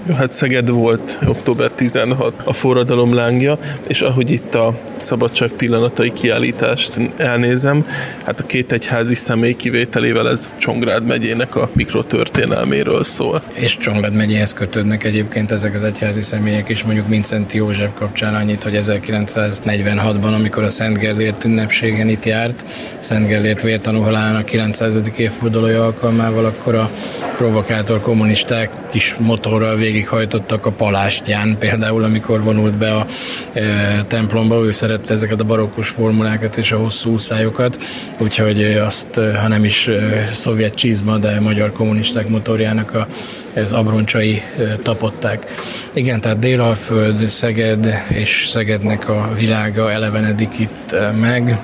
Hát Szeged volt október 16 a forradalom lángja, és ahogy itt a Szabadság pillanatai kiállítást elnézem, hát a két egyházi személy kivételével ez Csongrád megyének a mikrotörténelméről szól. És Csongrád megyéhez kötődnek egyébként ezek az egyházi személyek is, mondjuk Mindszenty József kapcsán annyit, hogy 1946-ban, amikor a Szent Gellért ünnepségen itt járt, Szent Gellért vértanú halálának 900. évfordulója alkalmával, akkor a provokátor kommunisták kis motorral végighajtottak a palástján, például amikor vonult be a templomba, ő szerette ezeket a barokkos formulákat és a hosszú szájokat, úgyhogy azt, ha nem is szovjet csizma, de magyar kommunisták motorjának az abroncsai tapották. Igen, tehát Délalföld, Szeged és Szegednek a világa elevenedik itt meg.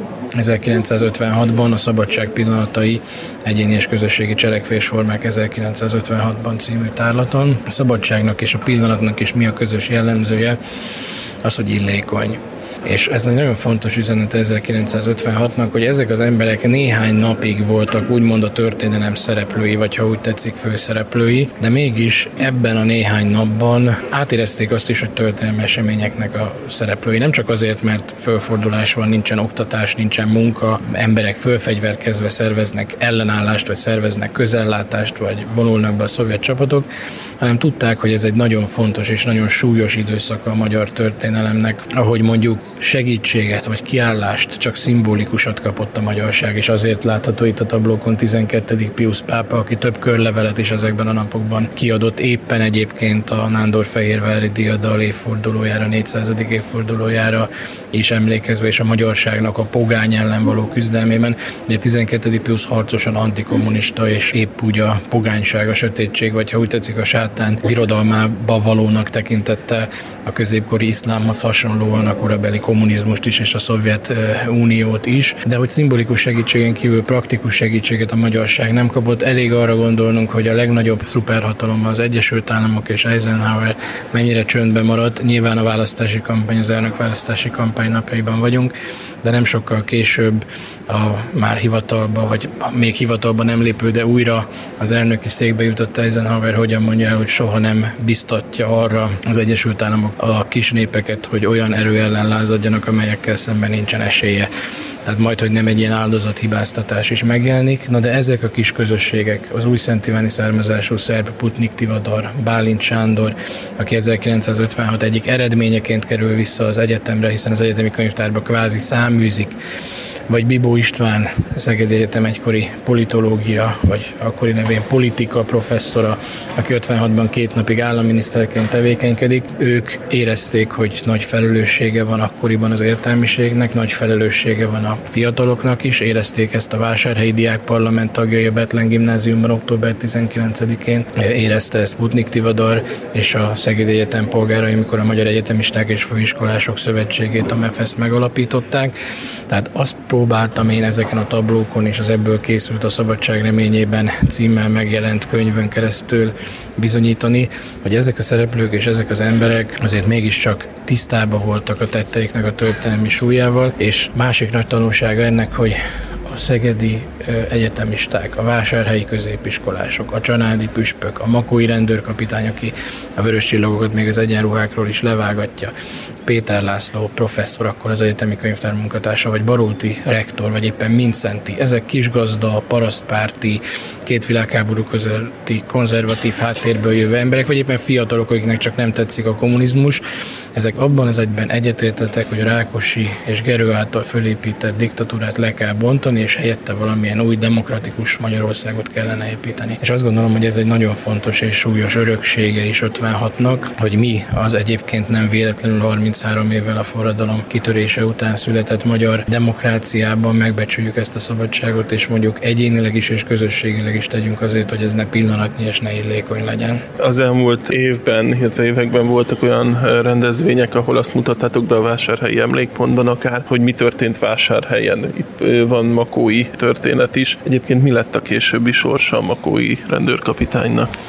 1956-ban a Szabadság pillanatai, egyéni és közösségi cselekvésformák 1956-ban című tárlaton. A szabadságnak és a pillanatnak is mi a közös jellemzője? Az, hogy illékony. És ez egy nagyon fontos üzenet 1956-nak, hogy ezek az emberek néhány napig voltak úgymond a történelem szereplői, vagy ha úgy tetszik, főszereplői, de mégis ebben a néhány napban átérezték azt is, hogy történelmi eseményeknek a szereplői. Nem csak azért, mert fölfordulás van, nincsen oktatás, nincsen munka, emberek fölfegyverkezve szerveznek ellenállást, vagy szerveznek közellátást, vagy vonulnak be a szovjet csapatok, hanem tudták, hogy ez egy nagyon fontos és nagyon súlyos időszaka a magyar történelemnek, ahogy mondjuk segítséget vagy kiállást, csak szimbolikusat kapott a magyarság, és azért látható itt a tablókon 12. Piusz pápa, aki több körlevelet is ezekben a napokban kiadott, éppen egyébként a Nándorfehérvári diadal évfordulójára, 400. évfordulójára is emlékezve, és a magyarságnak a pogány ellen való küzdelmében. Ugye 12. Piusz harcosan antikommunista, és épp úgy a pogányság, a sötétség, vagy ha úgy tetszik, a sátán birodalmába valónak tekintette a középkori iszlámhoz hasonlóan a korabeli kommunizmust is, és a Szovjetuniót is, de hogy szimbolikus segítségen kívül praktikus segítséget a magyarság nem kapott. Elég arra gondolnunk, hogy a legnagyobb szuperhatalom, az Egyesült Államok és Eisenhower mennyire csöndben maradt. Nyilván a választási kampány, az elnökválasztási kampány napjaiban vagyunk, de nem sokkal később a már hivatalba, vagy még hivatalba nem lépő, de újra az elnöki székbe jutott Eisenhower, hogyan mondja el, hogy soha nem biztatja arra az Egyesült Államok a kis népeket, hogy olyan erő ellen lázadjanak, amelyekkel szemben nincsen esélye. Tehát majd, hogy nem egy ilyen áldozathibáztatás is megjelenik. Na de ezek a kis közösségek, az újszentiváni származású szerb Putnik Tivadar, Bálint Sándor, aki 1956 egyik eredményeként kerül vissza az egyetemre, hiszen az egyetemi könyvtárba kvázi száműzik, vagy Bibó István, Szegedi Egyetem egykori politológia, vagy akkori nevén politika professzora, aki 56-ban 2 napig államminiszterként tevékenykedik. Ők érezték, hogy nagy felelőssége van akkoriban az értelmiségnek, nagy felelőssége van a fiataloknak is, érezték ezt a vásárhelyi diákparlament tagjai a Bethlen gimnáziumban október 19-én, érezte ezt Putnik Tivadar és a Szegedi Egyetem polgárai, amikor a Magyar Egyetemisták és Főiskolások Szövetségét, a MEFESZ-t megalapították. Tehát azt próbáltam én ezeken a tablókon és az ebből készült a Szabadság reményében címmel megjelent könyvön keresztül bizonyítani, hogy ezek a szereplők és ezek az emberek azért mégiscsak tisztában voltak a tetteiknek a történelmi súlyával, és másik nagy tanulsága ennek, hogy a szegedi egyetemisták, a vásárhelyi középiskolások, a csanádi püspök, a makói rendőrkapitány, aki a vörös csillagokat még az egyenruhákról is levágatja, Péter László professzor, akkor az egyetemi könyvtár munkatársa, vagy Baróti rektor, vagy éppen Mindszenty, ezek kisgazda, parasztpárti, 2 világháború közötti konzervatív háttérből jövő emberek, vagy éppen fiatalok, akiknek csak nem tetszik a kommunizmus, ezek abban az egyben egyetértettek, hogy Rákosi és Gerő által fölépített diktatúrát le kell bontani, és helyette valamilyen új demokratikus Magyarországot kellene építeni. És azt gondolom, hogy ez egy nagyon fontos és súlyos öröksége is 56-nak, hogy mi az egyébként nem véletlenül 33 évvel a forradalom kitörése után született magyar demokráciában megbecsüljük ezt a szabadságot, és mondjuk egyénileg is és közösségileg is tegyünk azért, hogy ez ne pillanatnyi és ne illékony legyen. Az elmúlt évben, illetve években voltak olyan rendezvények, ahol azt mutattátok be a vásárhelyi emlékpontban akár, hogy mi történt Vásárhelyen. Itt van makói történet is. Egyébként mi lett a későbbi sorsa a makói rendőrkapitánynak?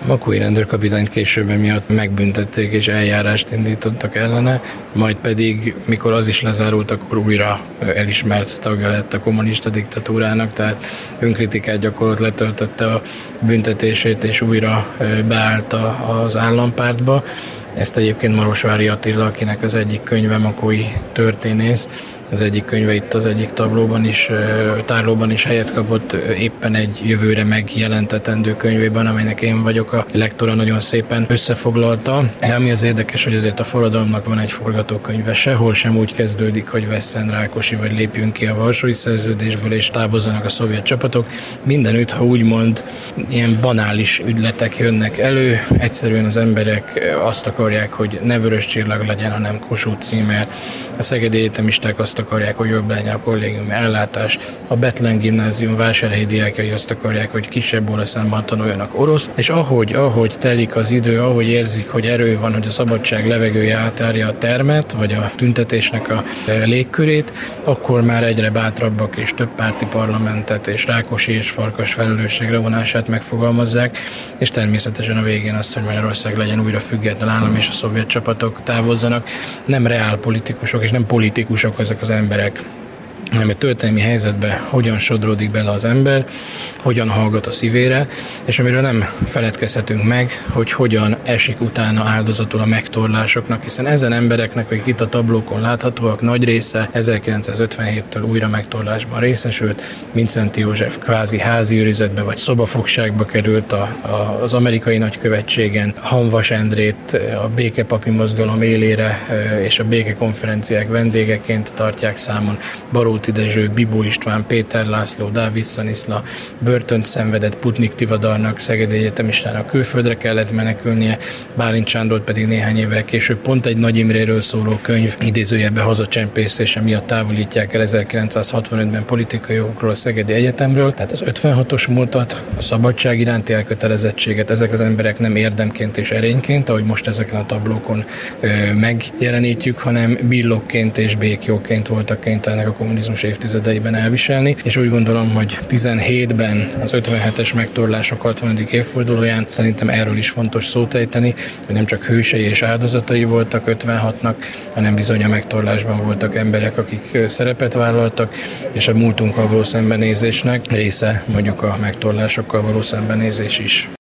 Makói rendőrkapitányt később miatt megbüntették és eljárást indítottak ellene, majd pedig, mikor az is lezárult, akkor újra elismert tagja lett a kommunista diktatúrának, tehát önkritikát gyakorolt, letöltötte a büntetését és újra beállt az állampártba. Ezt egyébként Marosvári Attila, akinek az egyik könyve Makói történész, az egyik könyve itt az egyik tárlóban is helyet kapott, éppen egy jövőre megjelentetendő könyvében, amelynek én vagyok a lektora, nagyon szépen összefoglalta. De ami az érdekes, hogy azért a forradalomnak van egy forgatókönyve, sehol sem úgy kezdődik, hogy vesszen Rákosi, vagy lépjünk ki a Varsói Szerződésből, és távozzanak a szovjet csapatok. Mindenütt, ha úgymond ilyen banális ügyletek jönnek elő, egyszerűen az emberek azt akarják, hogy ne Vörös Csillag legyen, hanem Kossuth címer. A szegedi egyetemisták azt akarják, hogy jobb legyen a kollégiumi ellátás. A Bethlen gimnázium vásárhelyi diákjai azt akarják, hogy kisebb óraszámban tanuljanak orosz, és ahogy telik az idő, ahogy érzik, hogy erő van, hogy a szabadság levegője átjárja a termet, vagy a tüntetésnek a légkörét, akkor már egyre bátrabbak és több párti parlamentet és Rákosi és Farkas felelősségre vonását megfogalmazzák, és természetesen a végén azt, hogy Magyarország legyen újra független állam és a szovjet csapatok távozzanak. Nem reál politikusok és nem politikusok ezek az emberek, hanem egy történelmi helyzetbe hogyan sodródik bele az ember, hogyan hallgat a szívére, és amiről nem feledkezhetünk meg, hogy hogyan esik utána áldozatul a megtorlásoknak, hiszen ezen embereknek, akik itt a tablókon láthatóak, nagy része 1957-től újra megtorlásban részesült, Mindszenty József kvázi házi őrizetbe vagy szobafogságba került az amerikai nagykövetségen, Hamvas Endrét a békepapi mozgalom élére és a békekonferenciák vendégeként tartják számon, Baróti Dezső, Bibó István, Péter László, Dávid Szaniszla börtönt szenvedett, Putnik Tivadarnak, szegedi egyetemistának külföldre kellett menekülnie, Bálint Sándor pedig néhány évvel később pont egy Nagy Imréről szóló könyv idézőjelbe hazacsempészése miatt távolítják el 1965-ben politikai jogokról a Szegedi Egyetemről. Tehát az 56-os múltat, a szabadság iránti elkötelezettséget ezek az emberek nem érdemként és erényként, ahogy most ezeken a tablókon megjelenítjük, hanem billokként és békjóként voltak kénytelenek a kommunizmus évtizedeiben elviselni, és úgy gondolom, hogy 17-ben az 57-es megtorlások 60. évfordulóján szerintem erről is fontos szót ejteni, hogy nem csak hősei és áldozatai voltak 56-nak, hanem bizony a megtorlásban voltak emberek, akik szerepet vállaltak, és a múltunkkal való szembenézésnek része mondjuk a megtorlásokkal való szembenézés is.